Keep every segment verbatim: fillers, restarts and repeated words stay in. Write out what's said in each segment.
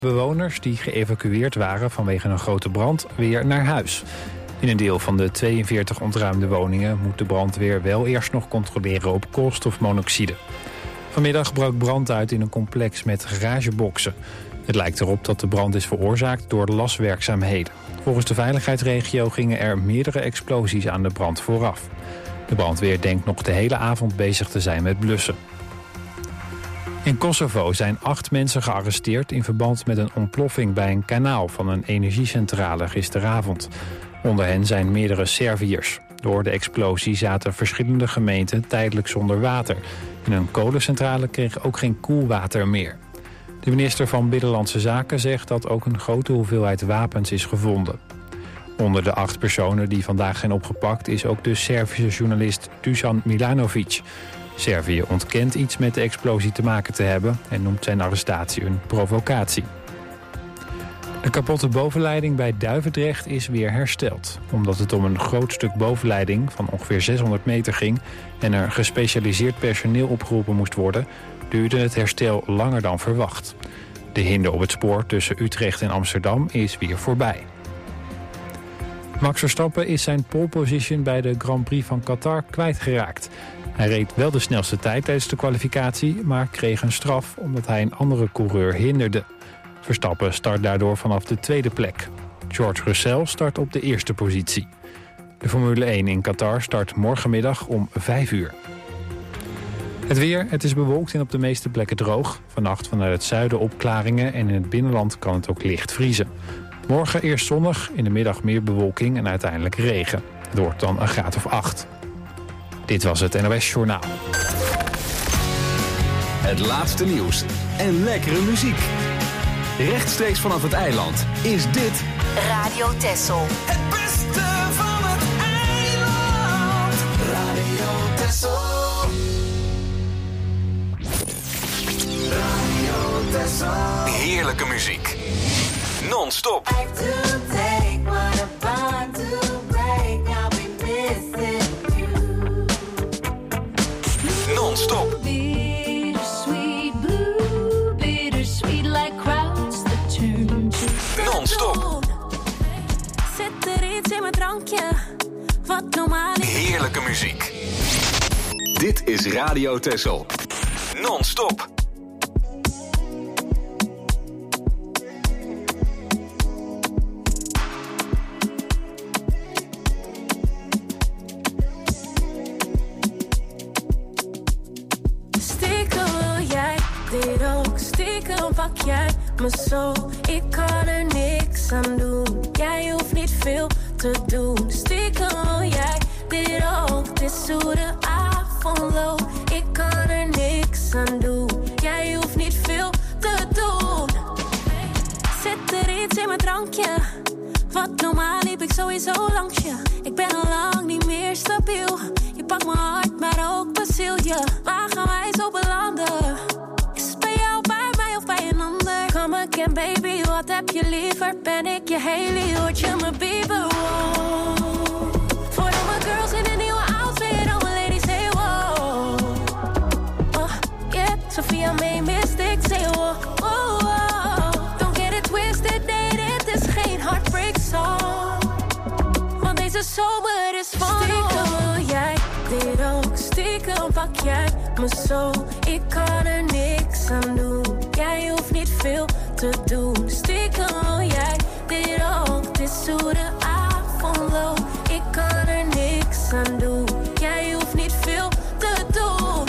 Bewoners die geëvacueerd waren vanwege een grote brand weer naar huis. In een deel van de tweeënveertig ontruimde woningen moet de brandweer wel eerst nog controleren op koolstofmonoxide. Vanmiddag brak brand uit in een complex met garageboxen. Het lijkt erop dat de brand is veroorzaakt door laswerkzaamheden. Volgens de veiligheidsregio gingen er meerdere explosies aan de brand vooraf. De brandweer denkt nog de hele avond bezig te zijn met blussen. In Kosovo zijn acht mensen gearresteerd in verband met een ontploffing bij een kanaal van een energiecentrale gisteravond. Onder hen zijn meerdere Serviërs. Door de explosie zaten verschillende gemeenten tijdelijk zonder water. In een kolencentrale kreeg ook geen koelwater meer. De minister van Binnenlandse Zaken zegt dat ook een grote hoeveelheid wapens is gevonden. Onder de acht personen die vandaag zijn opgepakt is ook de Servische journalist Dusan Milanovic. Servië ontkent iets met de explosie te maken te hebben en noemt zijn arrestatie een provocatie. De kapotte bovenleiding bij Duivendrecht is weer hersteld. Omdat het om een groot stuk bovenleiding van ongeveer zeshonderd meter ging en er gespecialiseerd personeel opgeroepen moest worden, duurde het herstel langer dan verwacht. De hinder op het spoor tussen Utrecht en Amsterdam is weer voorbij. Max Verstappen is zijn pole position bij de Grand Prix van Qatar kwijtgeraakt. Hij reed wel de snelste tijd tijdens de kwalificatie, maar kreeg een straf omdat hij een andere coureur hinderde. Verstappen start daardoor vanaf de tweede plek. George Russell start op de eerste positie. De Formule één in Qatar start morgenmiddag om vijf uur. Het weer, het is bewolkt en op de meeste plekken droog. Vannacht vanuit het zuiden opklaringen en in het binnenland kan het ook licht vriezen. Morgen eerst zonnig, in de middag meer bewolking en uiteindelijk regen. Het wordt dan een graad of acht. Dit was het N O S Journaal. Het laatste nieuws en lekkere muziek. Rechtstreeks vanaf het eiland is dit Radio Texel. Het beste van het eiland. Radio Texel. Radio Texel. heerlijke muziek. Non-stop. Non-stop. Non-stop. Zit er iets in mijn drankje, wat normaal is. Heerlijke muziek. Dit is Radio Texel. Non-stop. Stiekem jij dit ook, stiekem pak jij me zo. Ik kan er niks aan doen, jij hoeft niet veel te doen. Stiekem jij dit ook, dit is hoe de avond loopt. Ik kan er niks aan doen, jij hoeft niet veel te doen. Zit er iets in mijn drankje, wat normaal liep ik sowieso langs je. Ik ben al lang niet meer stabiel, je pakt mijn hart maar ook Brazilië. Waar gaan wij zo belanden? Is het bij jou, bij mij of bij een ander? Come again baby, wat heb je liever? Ben ik je Hailey, hoort je me Bieber? Wow. Voor al mijn girls in een nieuwe outfit, al mijn ladies say wow. Oh, yeah, Sophia May Mystic say wow, oh, oh. Don't get it twisted, nee, dit is geen heartbreak song. Want deze zomer is van stiekem jij dit ook, stiekem pak jij me zo. Ik kan er niks aan doen, jij hoeft niet veel te doen. Stiekem jij dit ook, dit is hoe de avond loopt. Ik kan er niks aan doen, jij hoeft niet veel te doen.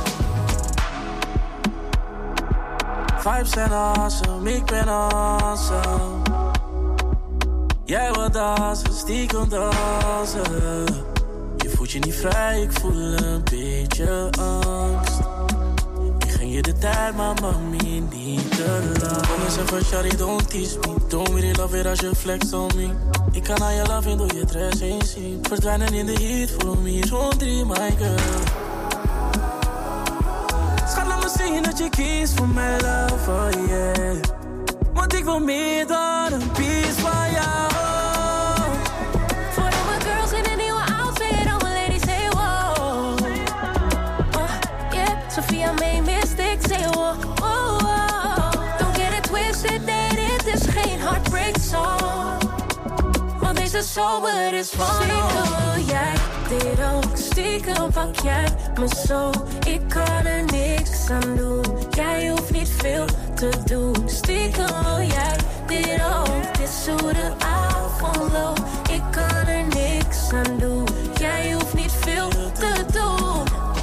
Vibes zijn awesome, ik ben awesome. Jij wat dansen, stiekem dansen. Je voelt je niet vrij, ik voel een beetje angst. Ik ging je de tijd, maar mami niet te lang. Kom eens even, shawty, don't tease me. Don't really love it als je flex on me. Ik kan aan je loving door je dress heen zien. Verdwijnen in de heat, follow me, zo'n drie, my girl. Schat, laat me zien dat je kiest voor mijn love, oh yeah. Want ik wil meer dan een piece van jou. Voor al mijn girls in een nieuwe outfit, al mijn ladies say wow. Oh, yeah, Sophia May Mystic say wow, oh, oh. Don't get it twisted, nee, het sober is van stiekem wil jij dit ook, stiekem pak jij me zo. Ik kan er niks aan doen, jij hoeft niet veel te doen. Stiekem wil jij dit ook, dit is hoe de avond loopt. Ik kan er niks aan doen, jij hoeft niet veel te doen.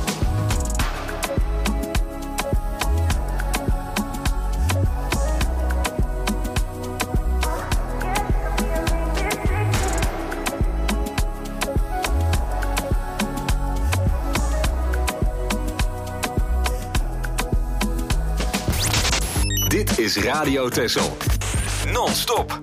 Dit is Radio Texel. Non-stop.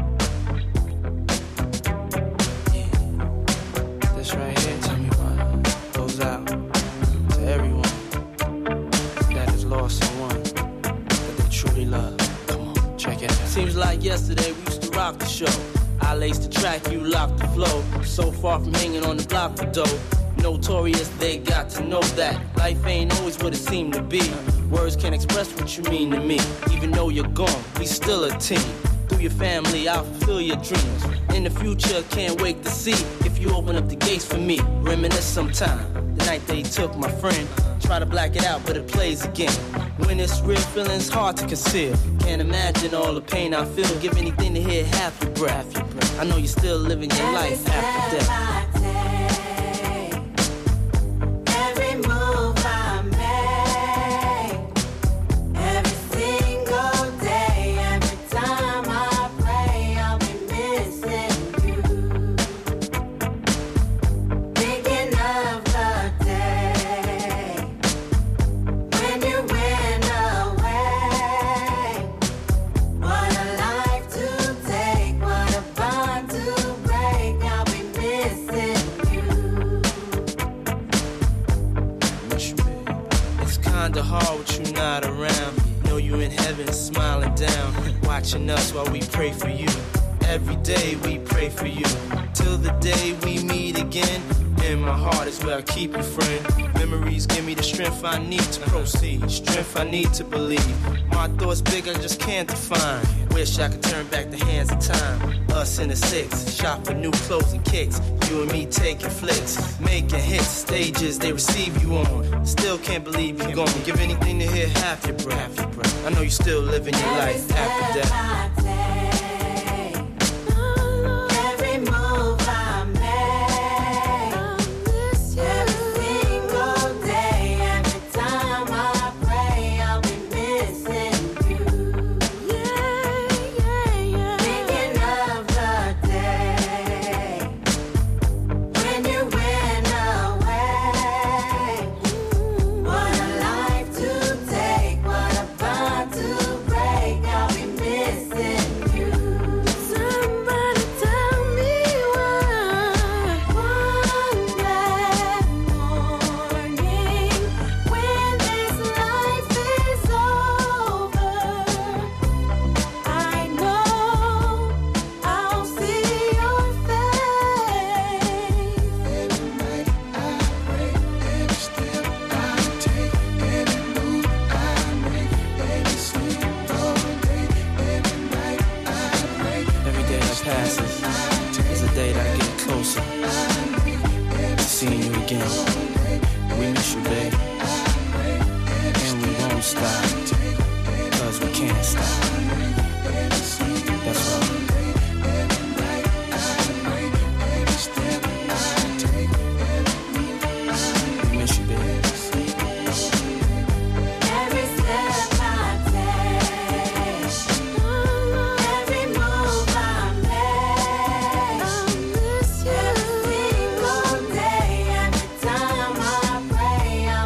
This right here, tell me what goes out to everyone that has lost someone that they truly love. Come on, check it out. Seems like yesterday we used to rock the show. I laced the track, you locked the flow. So far from hanging on the block for dough. Notorious, they got to know that life ain't always what it seemed to be. Words can't express what you mean to me. Even though you're gone, we still a team. Through your family, I'll fulfill your dreams. In the future, can't wait to see if you open up the gates for me. Reminisce sometime, the night they took my friend. Try to black it out, but it plays again. When it's real, feeling's hard to conceal. Can't imagine all the pain I feel. Give anything to hear half your breath. I know you're still living your life after death. Watching us while we pray for you. Every day we pray for you. Till the day we meet again. In my heart is where I keep you, friend. Memories give me the strength I need to proceed. Strength I need to believe. My thoughts big, I just can't define. Wish I could turn back the hands of time. Us in the six, shop for new clothes and kicks. You and me taking flicks, making hits. Stages they receive you on. Still can't believe you're gone. Give anything to hear half your breath. I know you still living your life after death. Pray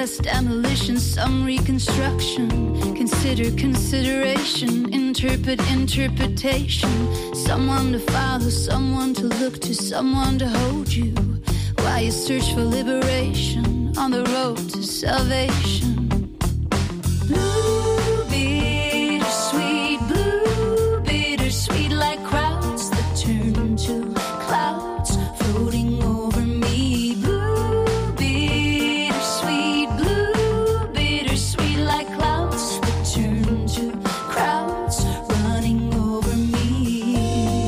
less demolition, some reconstruction. Consider consideration, interpret interpretation. Someone to follow, someone to look to, someone to hold you while you search for liberation on the road to salvation. Blue, bittersweet, blue, bittersweet, like crowds that turn to clouds floating over me. Blue, bittersweet, blue, bittersweet, like clouds that turn to crowds running over me.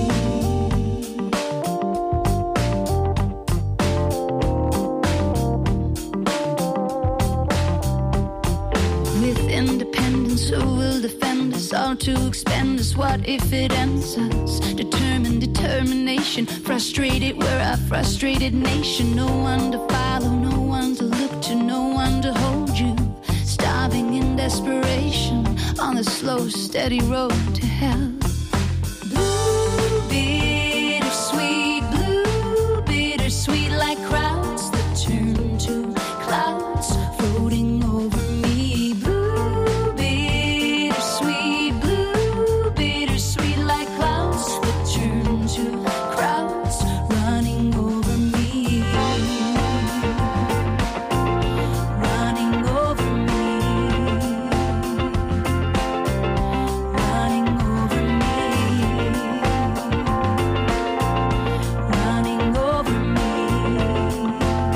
With independence, who will defend us? All to expend us. What if it ends us? Determined determination, frustrated, we're a frustrated nation. No one to follow, no one to look to, no one to hold you. Starving in desperation on the slow, steady road to hell. Blue, bittersweet, blue, bittersweet, like crowds that turn to clouds floating over me. Blue, bittersweet, blue, bittersweet, like clouds that turn to crowds running over me. Running over me. Running over me. Running over me.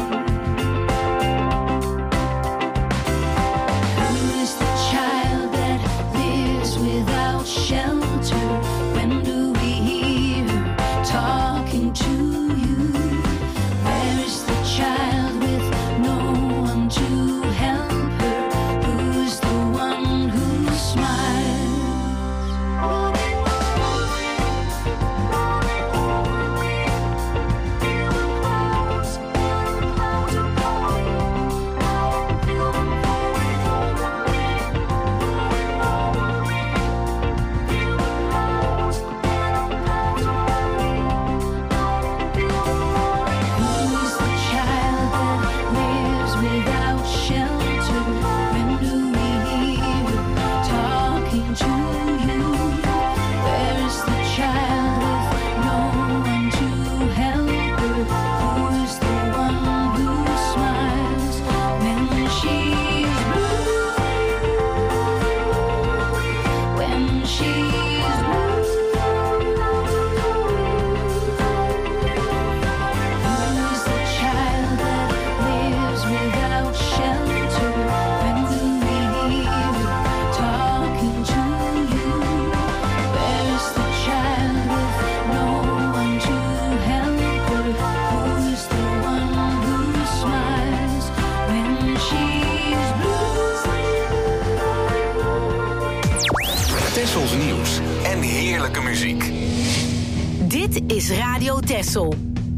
Who is the child that lives without shelter? When do we hear her talking to you? Where is the child with no one to help her? Who's the one who smiles? Who's the child that lives without shelter? When do we hear her talking to you? Where is the child with no one to help her? Who's the one who smiles when she's blue? When she's blue. Who's the child that lives without shelter? When do we hear her talking to you? Where's the child with no one to help her? Who's the one who smiles when she's blue? Tessels nieuws en heerlijke muziek. Dit is Radio Tessel.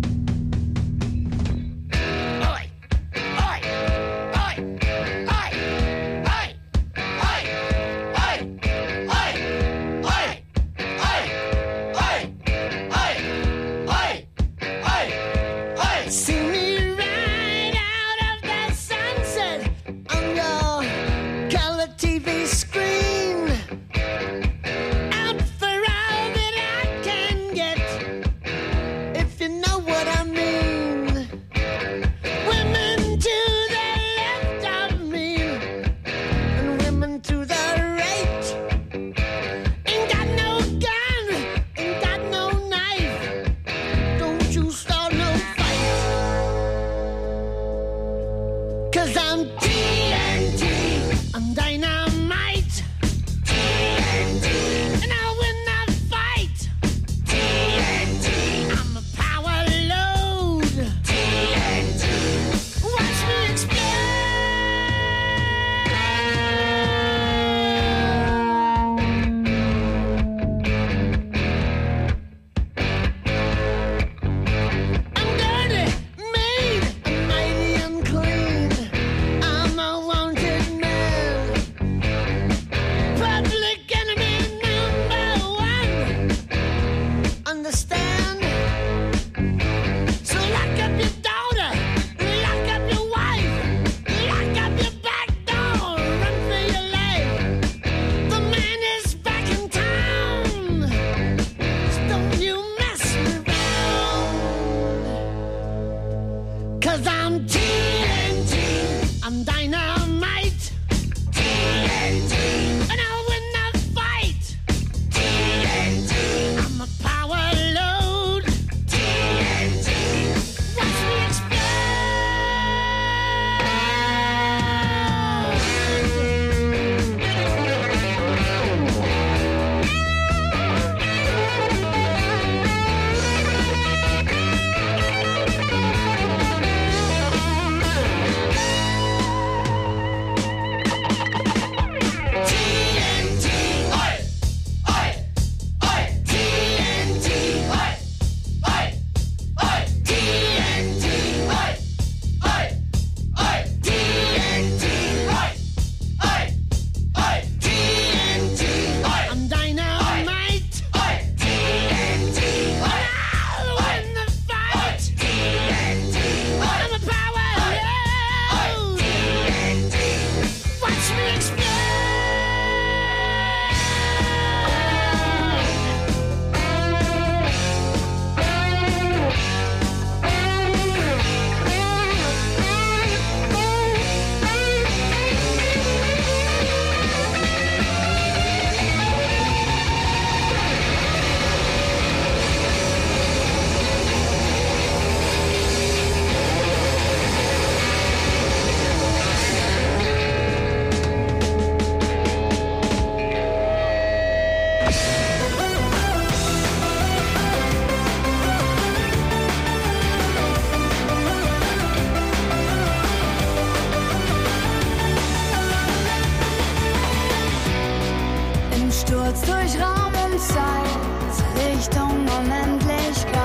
See me right out of the sunset on your color T V screen. Out for all that I can get. If you know Im Sturz durch Raum und Zeit, Richtung Unendlichkeit.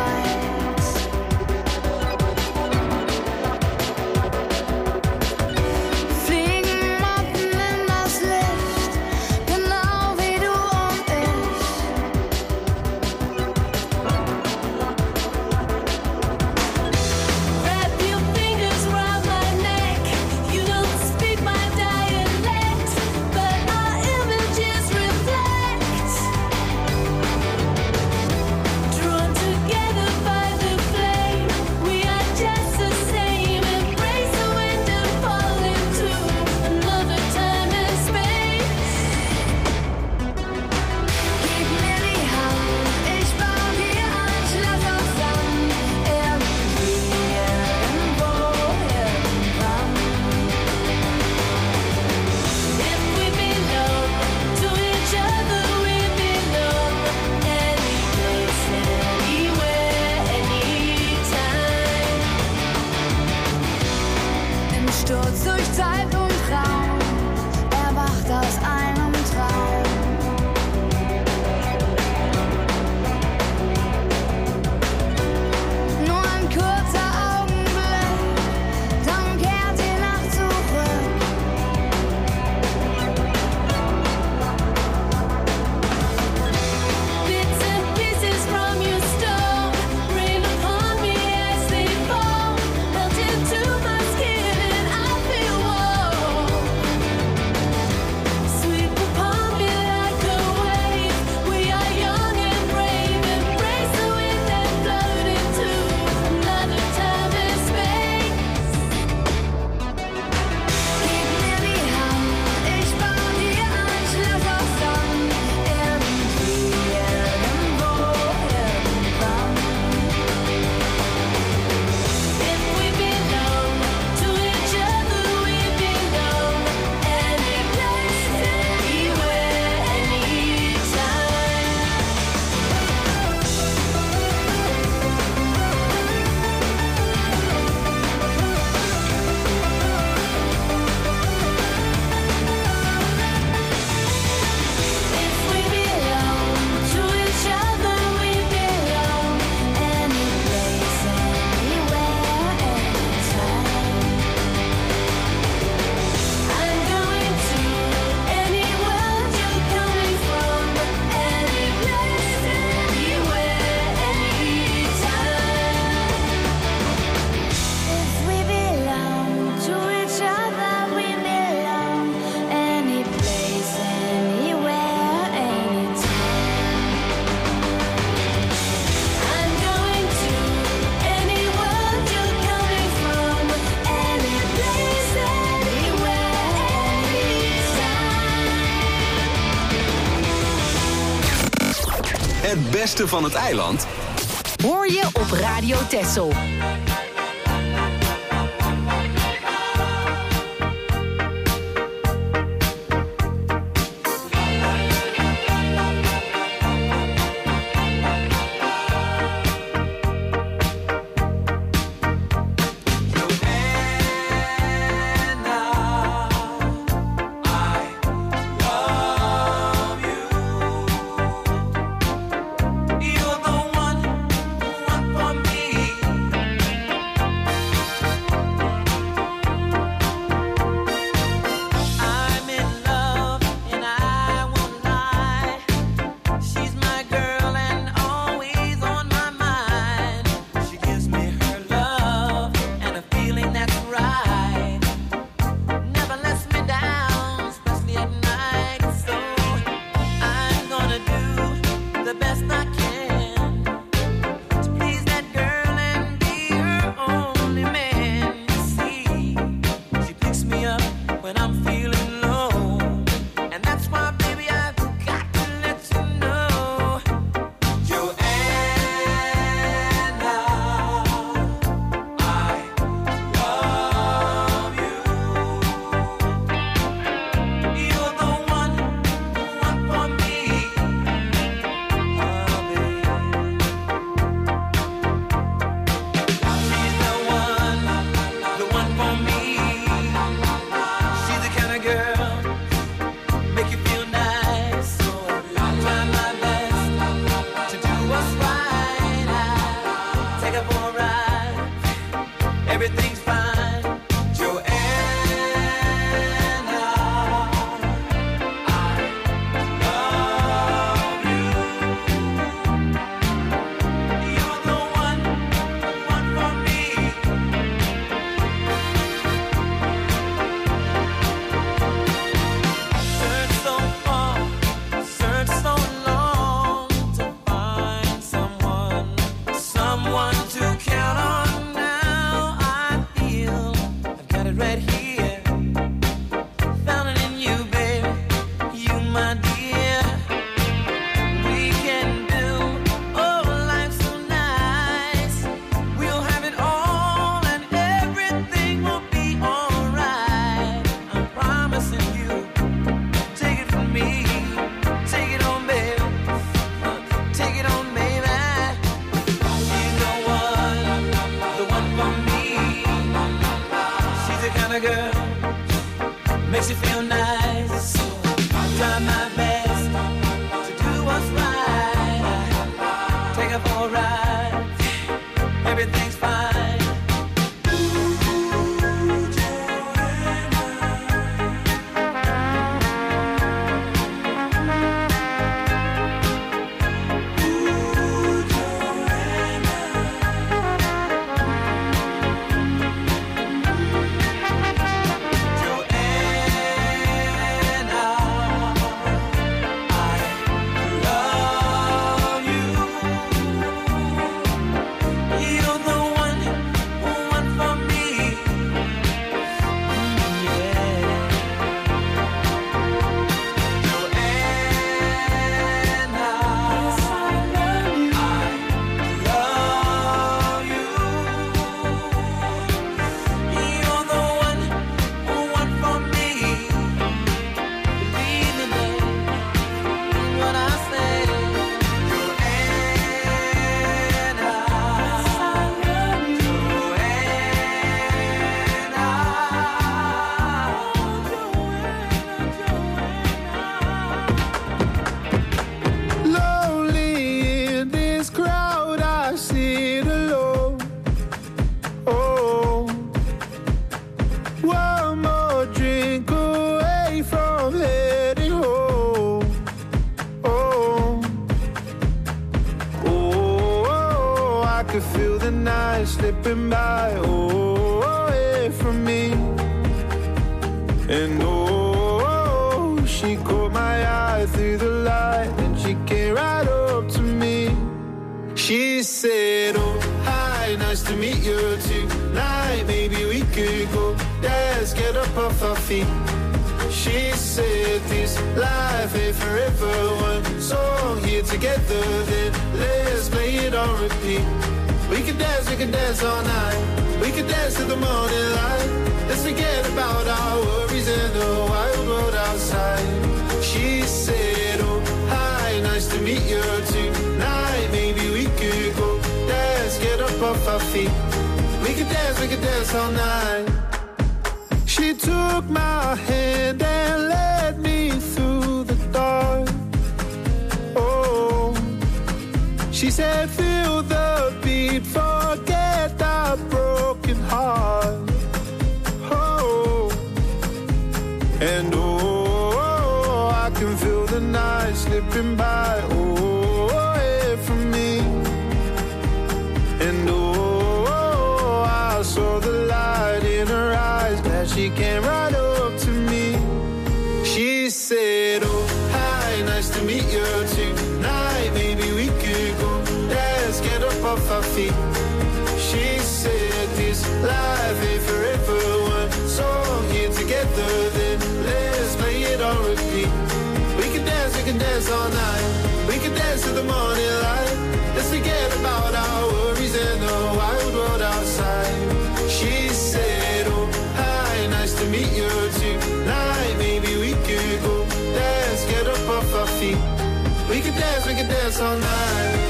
Het beste van het eiland hoor je op Radio Texel. You're the one, one for me. slipping by, oh, away from me. And oh, she caught my eye through the light, and she came right up to me. She said, oh, hi, nice to meet you tonight. Maybe we could go dance, get up off our feet. She said this life ain't forever. One song here together, then let's play it on repeat. We can dance, we can dance all night. We can dance till the morning light. Let's forget about our worries and the wild world outside. She said, oh, hi, nice to meet you tonight. Maybe we could go dance, get up off our feet. We can dance, we can dance all night. She took my hand and led me through the dark. Oh, she said, feel the beat, forget our broken heart. Oh, and oh, I can feel the night slipping by, oh, away from me. And oh, I saw the light in her eyes, glad she came right up to me. She said, oh, hi, nice to meet you tonight. Maybe we could go dance, get up off our feet. She said this life ain't forever. One song here together, then let's play it on repeat. We can dance, we can dance all night. We can dance till the morning light. Let's forget about our worries and the wild world outside. She said, oh, hi, nice to meet you tonight. Maybe we could go dance, get up off our feet. We can dance, we can dance all night.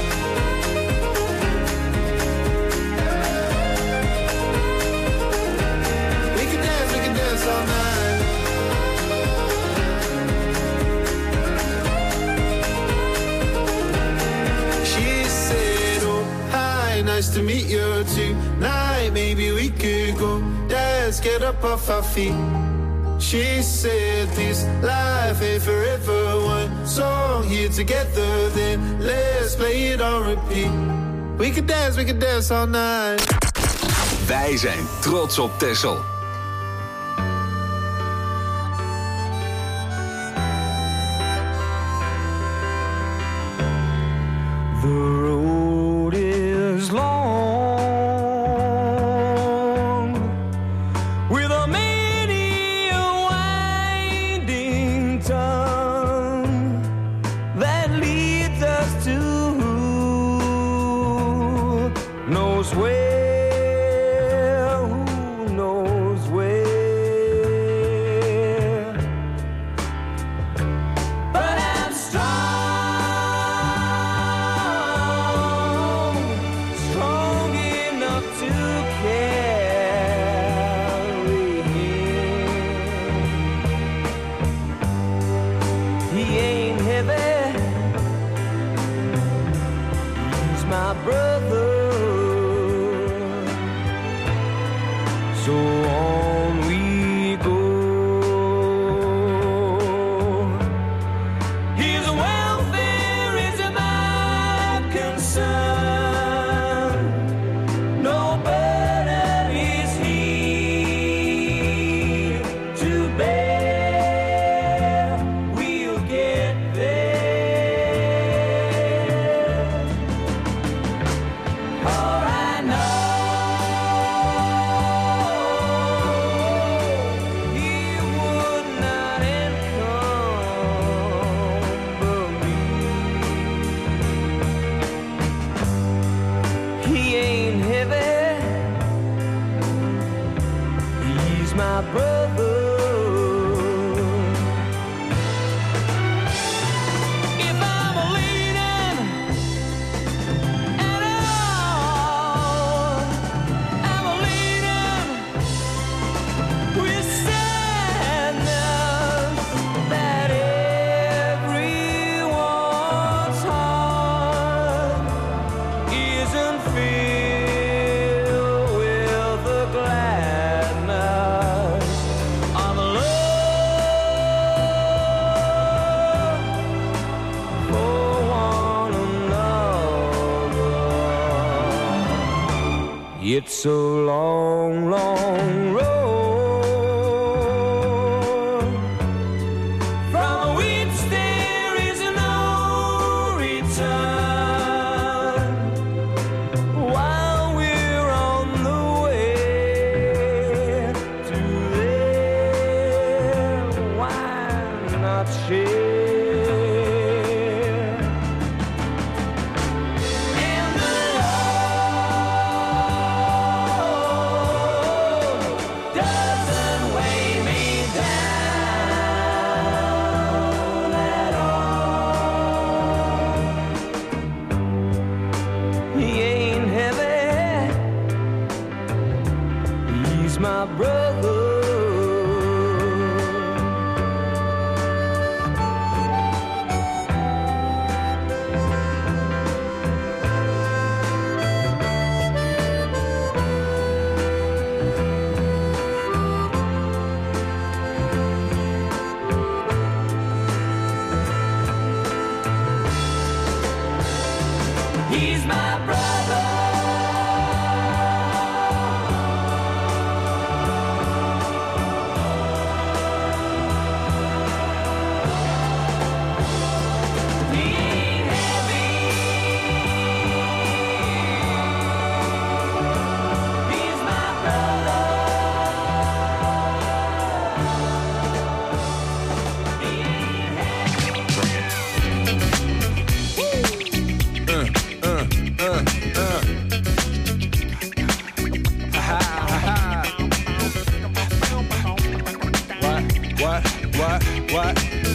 We can dance, we can dance all night. She said, oh, hi, nice to meet you tonight. Maybe we could go dance, get up off our feet. She said this life ain't forever. One song here together, then let's play it on repeat. We can dance, we can dance all night. Wij zijn trots op Texel. The road is long, with a many a winding tongue that leads us to who knows where, who knows where. But I'm strong, strong enough to carry him. He ain't heavy, he's my brother. So on we go. His welfare is my concern. No burden is he to bear. We'll get there. For I know he would not encumber me. He ain't heavy, he's my brother. If I'm leaning at all, I'm leaning with sadness that everyone's heart isn't filled with the gladness It's a long, long road from which there is no return. While we're on the way to there, why not share? My brother, he's my brother. What, what?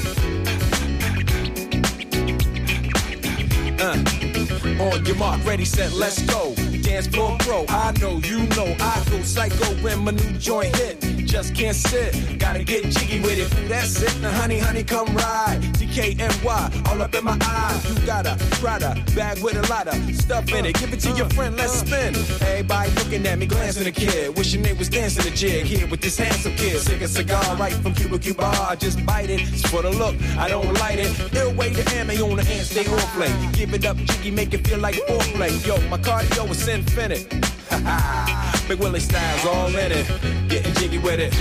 Uh, on your mark, ready, set, let's go. Dance floor pro, I know, you know, I go psycho when my new joint hit. Just can't sit, gotta get jiggy with it. Ooh, that's it, now honey, honey, come ride. D K N Y, all up in my eye. You got a Prada bag with a lot of stuff in it. Give it to your friend, let's spin. Everybody looking at me, glancing a kid. Wishing they was dancing a jig here with this handsome kid. Cig a cigar right from Cuba Cuba. I just bite it, it's for the look, I don't light it. Ill way to ammo on the hand, stay on play. Give it up, jiggy, make it feel like foreplay. Yo, my cardio is infinite. Ha ha, Big Willie style's all in it. Getting jiggy with it.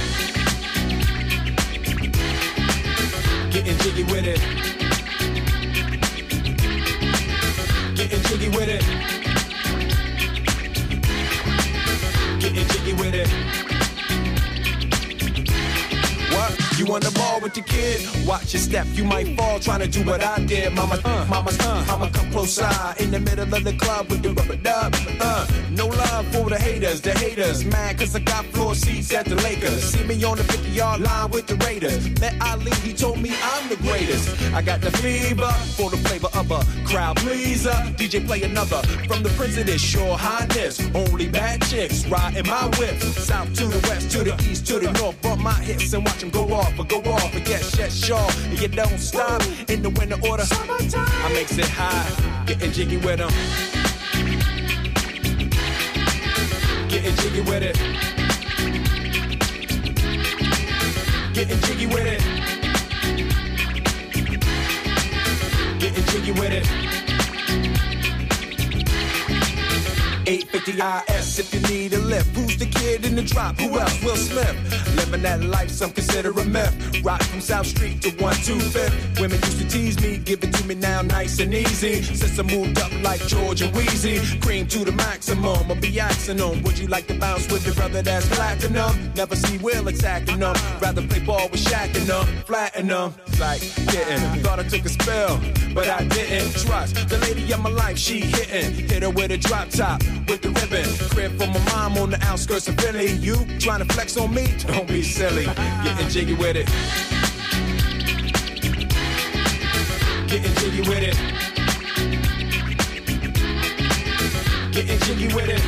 Getting jiggy with it. Getting jiggy with it. Getting jiggy with it. What? You on the ball with the kid? Watch your step, you might fall trying to do what I did. Mama, uh, mama, uh, I'ma come close side in the middle of the club with the rubber dub. Uh, no love for the haters, the haters. Mad cause I got floor seats at the Lakers. See me on the fifty yard line with the Raiders. Met Ali, he told me I'm the greatest. I got the fever for the flavor of a crowd pleaser. D J play another from the Prince of this Shore Highness. Only bad chicks riding my whip. South to the west, to the east, to the north. Bump my hips and watch them go off, or go off, and get shut shaw. And you don't stop in the winter order. I makes it high, getting jiggy with them. Getting jiggy with it. Getting jiggy with it. Getting jiggy with it. eight fifty I S if you need a lift. Who's the kid in the drop? Who else? Will Smith. Living that life, some consider a myth. Rock from South Street to one two fifth. Women used to tease me, give it to me now nice and easy. Since I moved up like George and Wheezy, cream to the maximum, I'll be axing them. Would you like to bounce with your brother that's platinum? Never see Will attacking them. Rather play ball with Shaq and them, flatten them. Like, didn't. Thought I took a spell, but I didn't. Trust the lady of my life, she hitting. Hit her with a drop top, with the ribbon. Crib for my mom on the outskirts of Philly. You trying to flex on me? Don't be silly. Getting jiggy with it. Getting jiggy with it. Getting jiggy with it.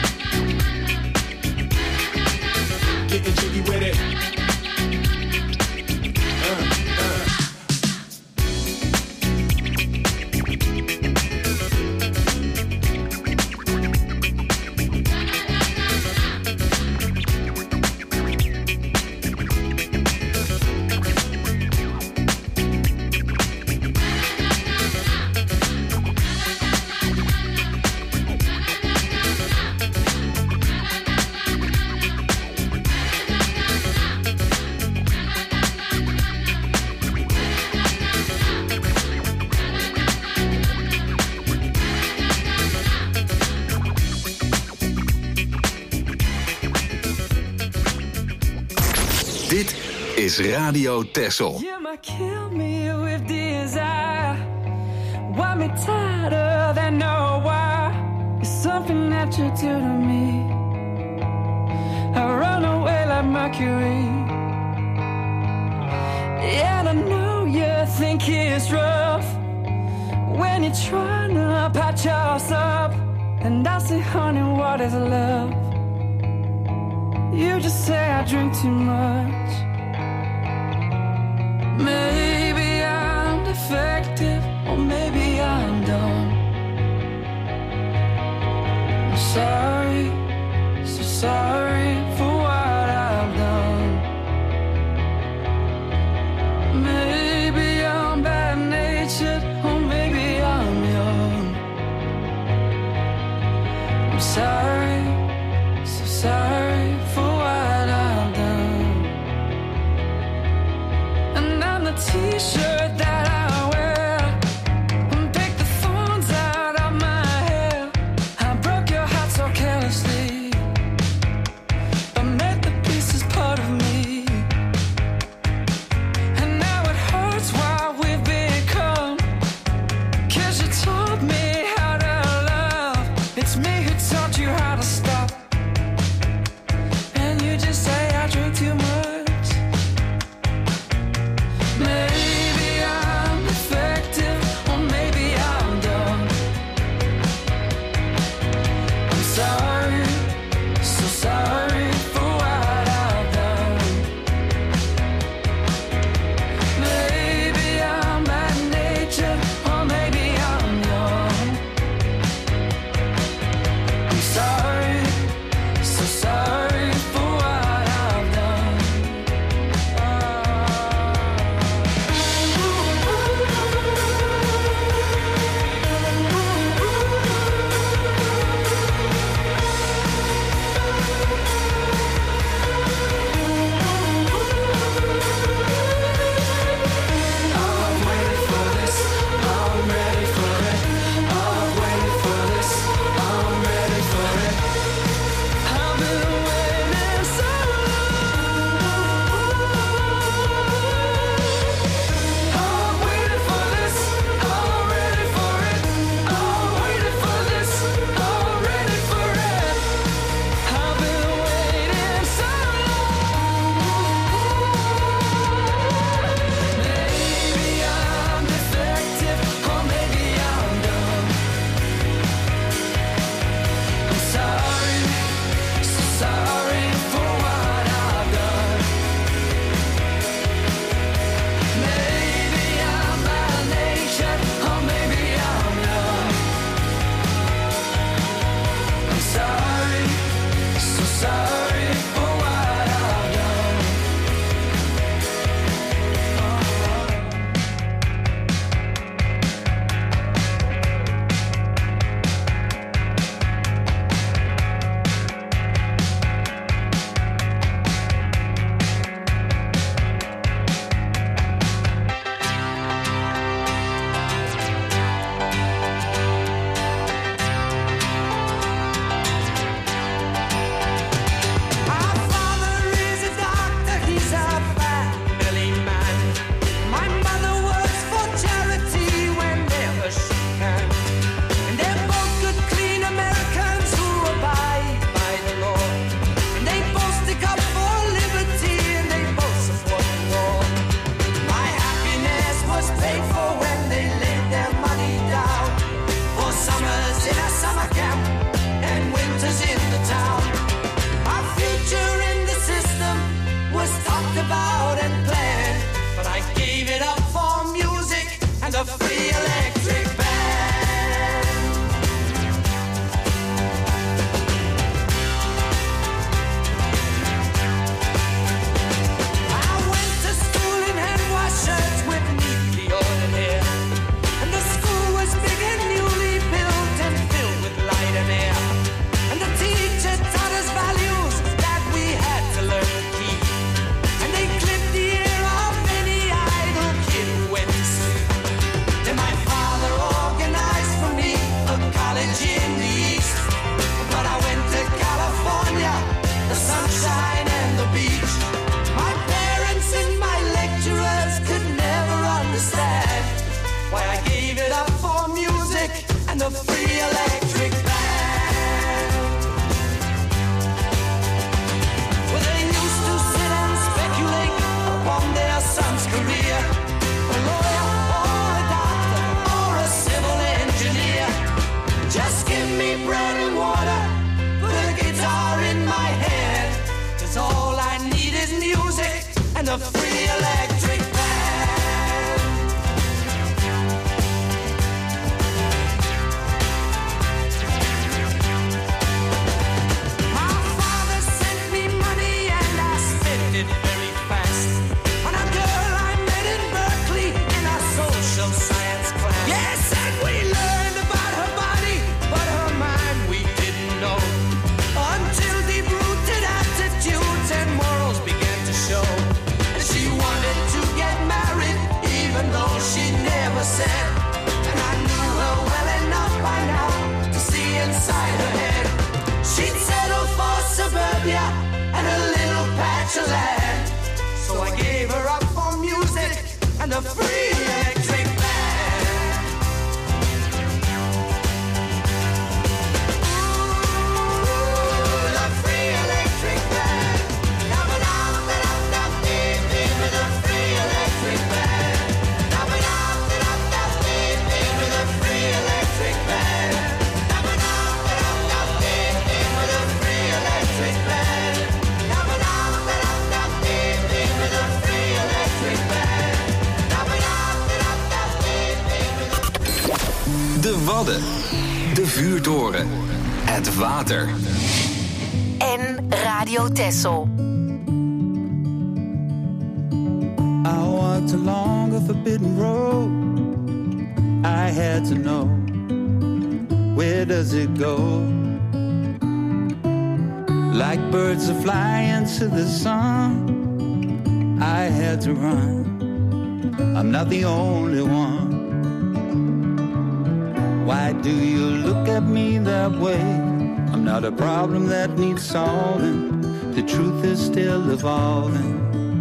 Getting jiggy with it. Uh, uh. is Radio Texel. You might kill me with desire. Want me tighter than no why. It's something that you do to me. I run away like Mercury. And I know you think it's rough when you're trying to patch us up. And I say, honey, what is love? You just say I drink too much. Maybe I'm defective, or maybe I'm dumb. I'm sorry, so sorry for what I've done. Maybe I'm bad-natured, or maybe I'm young. I'm sorry, so sorry for what I've done. And I'm the t-shirt that I wear a free electric band. My father sent me money and I spent it very fast on a girl I met in Berkeley in a social science class. Yes, and we learned about her body, but her mind we didn't know until deep-rooted attitudes and morals began to show. And she wanted to get married, even though she never said. And I knew her well enough by now to see inside her head. She'd settle for suburbia and a little patch of land. So I gave her up for music and a free electric band. Ooh, the free electric band. Dum-a-dum-da-dum-dum-dee-dee with a free electric band. Dum-a-dum-da-dum-dum-dee-dee with a free electric band. Dum-a-dum-da-dum-dum-dee-dee with a free electric band. Dum-a-dum-da-dum-dum-dee-dee with a free electric band. Dum-a-dum-da-dum-dum-dee-dee with a... De Wadden. De Vuurtoren. Het water. En Radio Texel. I walked along a forbidden road. I had to know, where does it go? Like birds that fly into the sun, I had to run. I'm not the only one. Why do you look at me that way? I'm not a problem that needs solving. The truth is still evolving.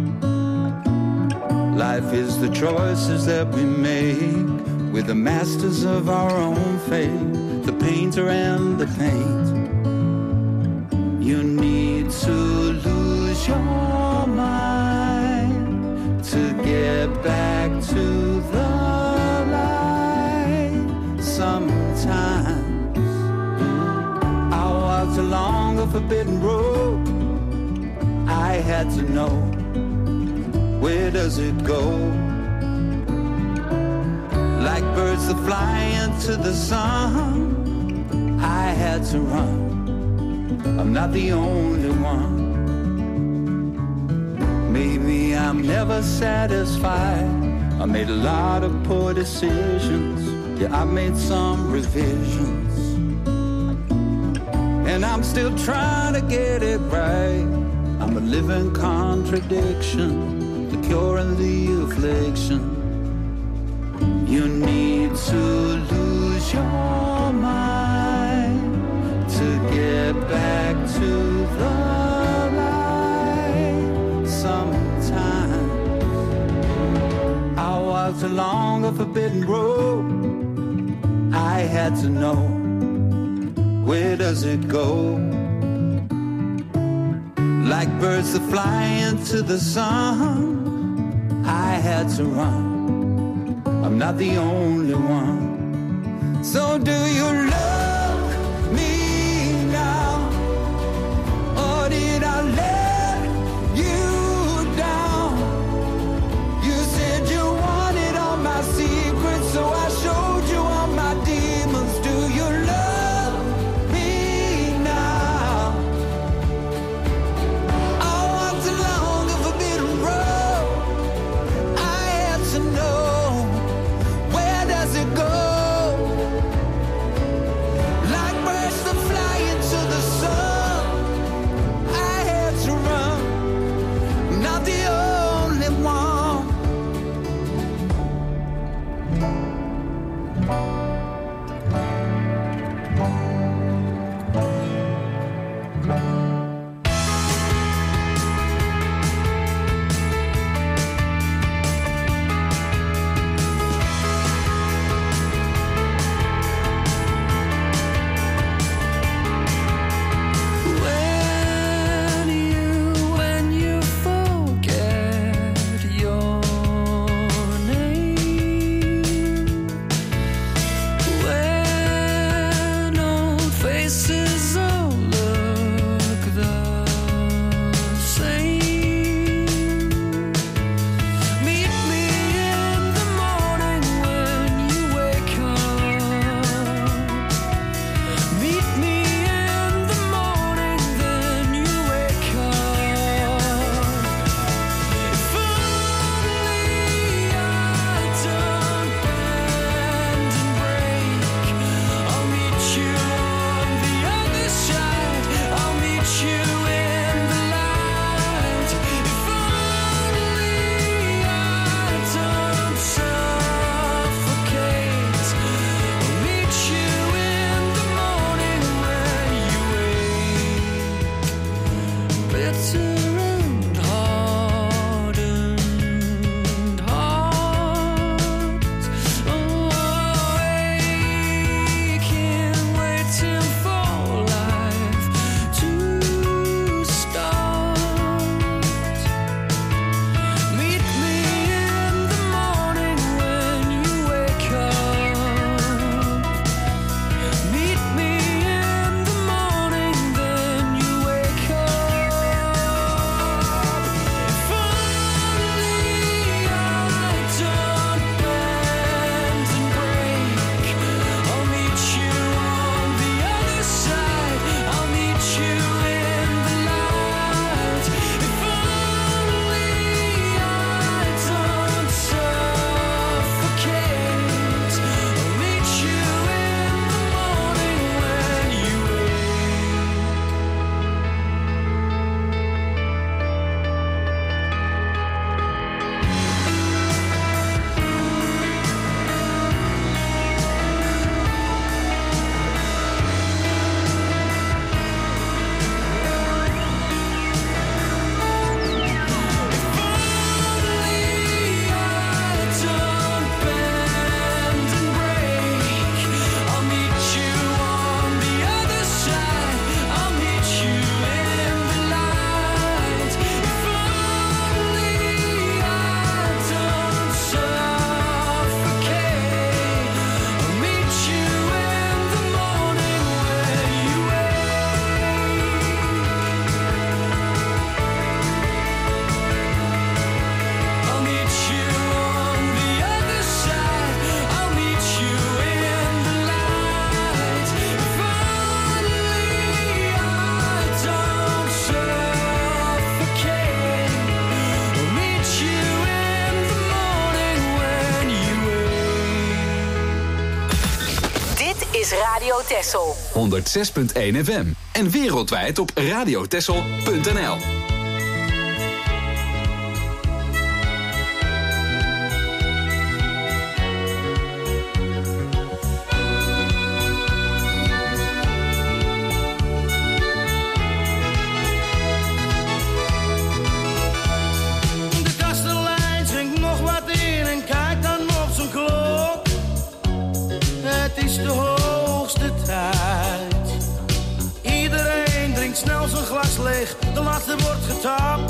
Life is the choices that we make. We're the masters of our own fate. The painter and the paint. You need to lose your mind to get back to the light. Sometimes I walked along a forbidden road. I had to know, where does it go? Like birds that fly into the sun, I had to run. I'm not the only one. Maybe I'm never satisfied. I made a lot of poor decisions. Yeah, I made some revisions. And I'm still trying to get it right. I'm a living contradiction, the cure and the affliction. You need to lose your mind to get back to the light. Sometimes I walked along a forbidden road. I had to know, where does it go? Like birds that fly into the sun, I had to run. I'm not the only one. So do you love me now? Or did I let you down? You said you wanted all my secrets, so I showed you all my demons. Do you love me now? I walked along a forbidden road. I had to know, where does it go? Like birds that fly into the sun, I had to run. Not the only one. When you, when you forget your name, is Radio Texel. honderdzes punt één F M. En wereldwijd op radiotexel punt n l. De hoogste tijd. Iedereen drinkt snel zijn glas leeg, de laatste wordt getapt.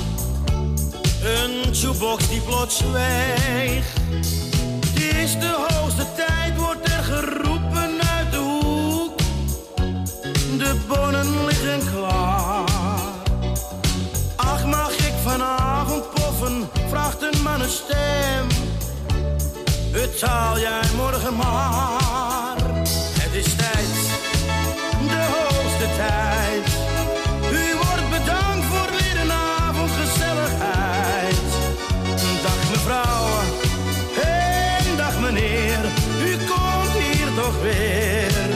Een jukebox die plots zweegt. Het is de hoogste tijd, wordt er geroepen uit de hoek. De bonnen liggen klaar. Ach, mag ik vanavond poffen, vraagt een mannenstem. Betaal jij morgen maar. Het is tijd, de hoogste tijd. U wordt bedankt voor weer een avond gezelligheid. Dag mevrouw, en dag meneer. U komt hier toch weer.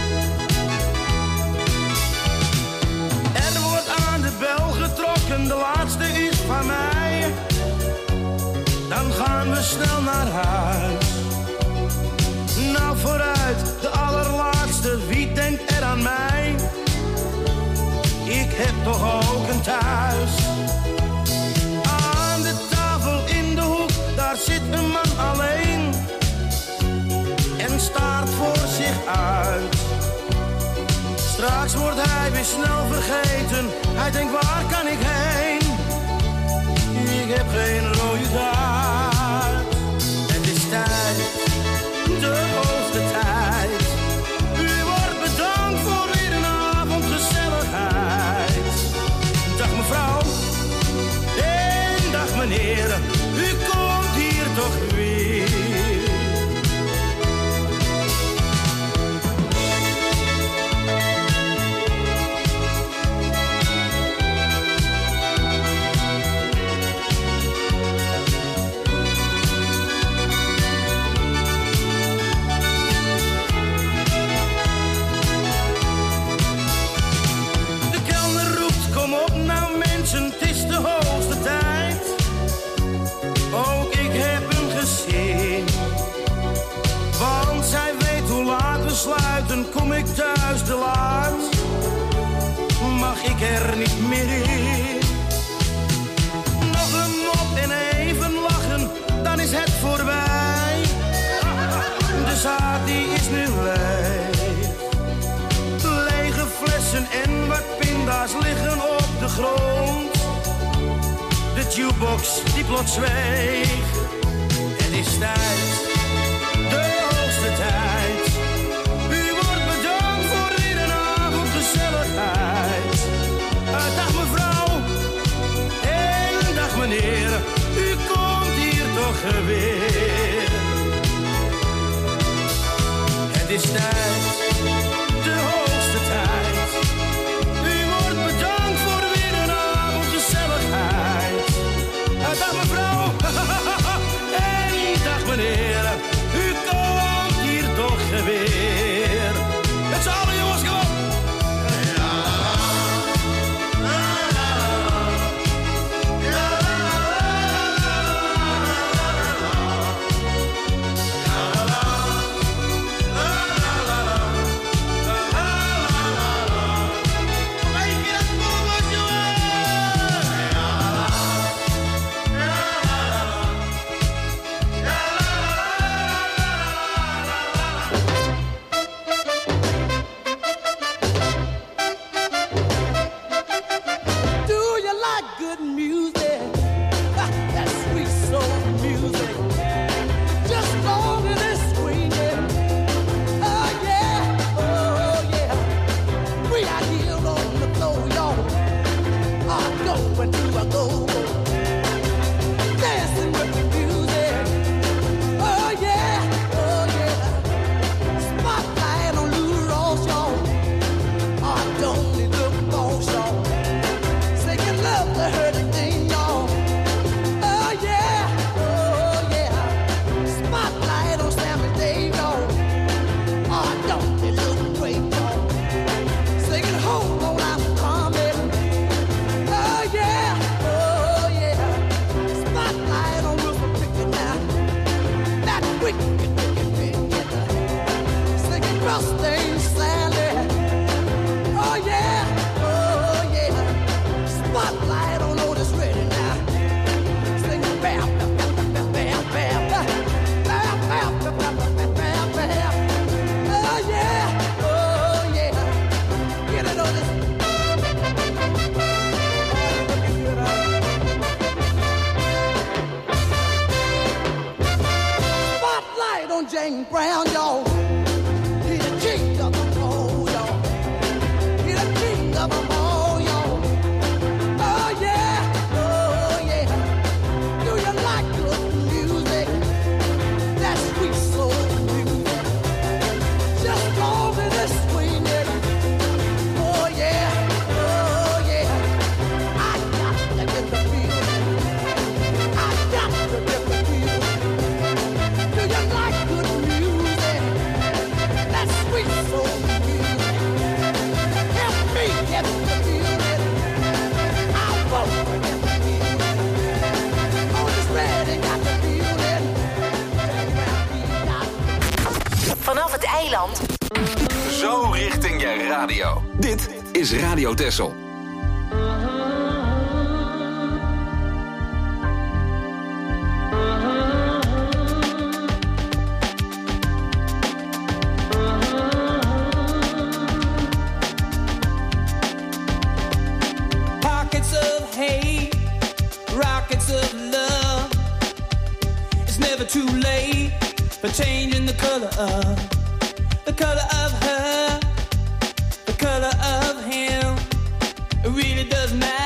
Er wordt aan de bel getrokken, de laatste is van mij. Dan gaan we snel naar huis. Nou vooruit, de allerlaatste, wie denkt er aan mij? Ik heb toch ook een thuis. Aan de tafel in de hoek, daar zit een man alleen. En staart voor zich uit. Straks wordt hij weer snel vergeten. Hij denkt, waar kan ik heen? Ik heb geen rode taart. Het is tijd, de hoogste tijd. U wordt bedankt voor weer een avond gezelligheid. Dag mevrouw, en dag meneer. U komt hier toch weer. Het is de hoogste tijd. Ook ik heb hem gezien. Want zij weet hoe laat we sluiten. Kom ik thuis te laat, mag ik er niet meer in. Nog een mop en even lachen, dan is het voorbij. De zaak die is nu leeg. Lege flessen en wat pinda's liggen op de grond. De jukebox die plots zweeg. Het is tijd, de hoogste tijd. U wordt bedankt voor weer een avond gezelligheid. Uh, dag mevrouw, en dag meneer. U komt hier toch weer. Het is tijd, de hoogste tijd. U wordt bedankt voor weer een avond gezelligheid. Dag mevrouw, en dag meneer. U komt hier toch weer. Met z'n allen jongens, kom op. trusting Sally. Oh yeah, oh yeah. Spotlight on Otis Redding now. Sing bam, bam, bam, bam, bam, bam, bam, bam, bam, bam, bam, bam. Oh yeah, oh yeah. Get it, Otis. Spotlight on James Brown, y'all. He the king of them all, y'all. He the king of them all, y'all. Oh yeah, oh yeah. Do you like good music? That sweet soul music. Just call me this swing it. Oh yeah, oh yeah. I got to get the feeling. I got to get the feeling. Do you like good music? That sweet soul music. Help me get the feeling. I won't forget the feeling. Otis Redding got the feeling. Vanaf het eiland. Zo richting je radio. Dit is Radio Texel. Pockets of hate, rockets of love. It's never too late for changing the color of the color of her, the color of him. It really doesn't matter.